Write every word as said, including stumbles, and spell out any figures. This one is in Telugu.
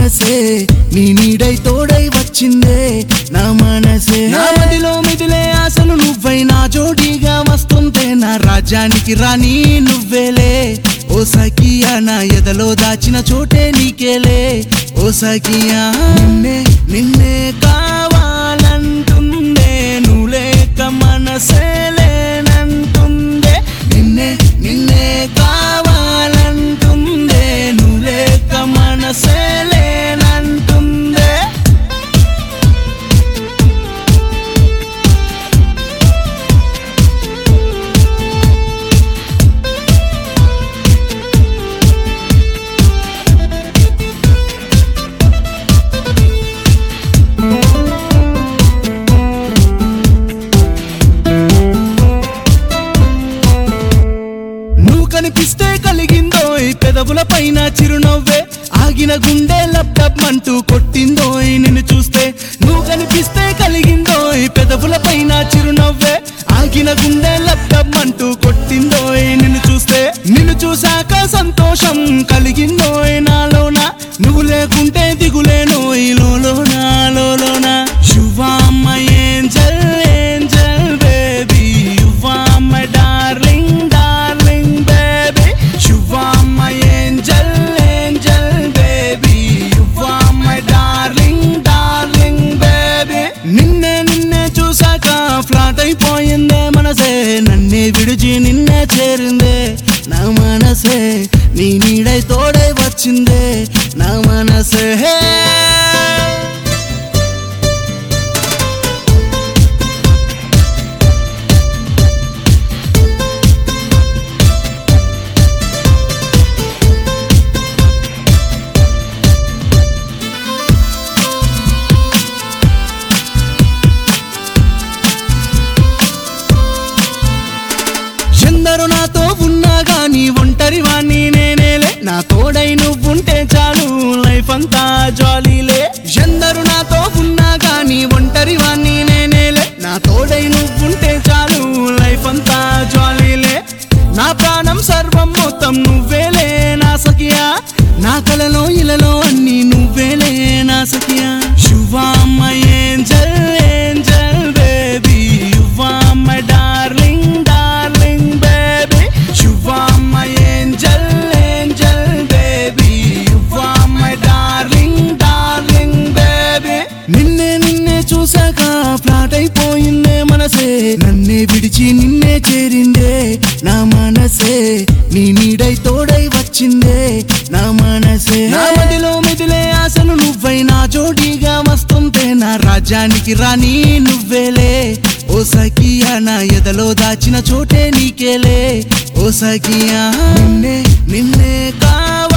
మనసే నీ నీడై తోడై వచ్చిందే నా మనసే నా మదిలో మిదిలే ఆశలు నువ్వై నా జోడీగా వస్తుంటే నా రాజ్యానికి రాణి నువ్వేలే ఓ సఖియా నా ఎదలో దాచిన చోటే నీకేలే ఓ సఖియా నిన్నే నిన్నే కావాలంటుందే నువ్వు లేక మనసే లేనంటుందే నిన్నే నిన్నే కావాలంటుందే నువ్వు లేక మనసే లేనంటుందే కనిపిస్తే కలిగిందో ఈ పెదవుల పైన చిరునవ్వే ఆగిన గుండె లబ్డబ్మంటూ కొట్టిందో నిన్ను చూస్తే నువ్వు కనిపిస్తే కలిగిందో ఈ పెదవుల పైన చిరునవ్వే ఆగిన గుండె లబ్డబ్మంటూ కొట్టిందో నిన్ను చూస్తే నిన్ను చూశాక సంతోషం కలిగిందో నాలోన నువ్వు లేకుంటే దిగులేనో ఈ లోలోన లోలోన శుభామ్మ ఏంజల్ ఏంజల్ బేబీ యువామ్మ darling darling baby you are my angel angel baby you are my darling darling baby నిన్నే నిన్నే చూసాక ఫ్లాట్ అయిపోయిందే మనసే నన్నే విడిచి నిన్నే చేరిందే నా మనసే నీ నీడై తోడై వచ్చిందే నా మనసే ఎందరో నాతో ఉన్నా గానీ ఒంటరి వాణ్ణి నేనేలే నా తోడై నువ్వుంటే చాలు లైఫ్ అంతా జాలీలే ఎందరో నాతో ఉన్నా గానీ ఒంటరి వాణ్ణి నేనేలే నా తోడై నువ్వుంటే చాలు లైఫ్ అంతా జాలీలే నా ప్రాణం సర్వం మొత్తం నువ్వేలే నా సఖియా నా కలలో ఇలలో అన్ని నువ్వేలే నా సఖియా శుభామ్మ ఏంజల్ ఏంజల్ బేబీ యువామ్మ darling darling baby you are my angel angel baby you are my darling darling baby నిన్నే నిన్నే చూసాక ఫ్లాట్ అయిపోయిందే మనసే నన్నే విడిచి నిన్నే చేరిందే నా మనసే నీ నీడై తోడై వచ్చిందే నా మనసే నా మదిలో మిదిలే ఆశలు నువ్వై నా జోడీగా వస్తుంటే నా రాజ్యానికి రాణి నువ్వేలే ఓ సఖియా నా ఎదలో దాచిన చోటే నీకేలే ఓ సఖియా నిన్నే నిన్నే కావ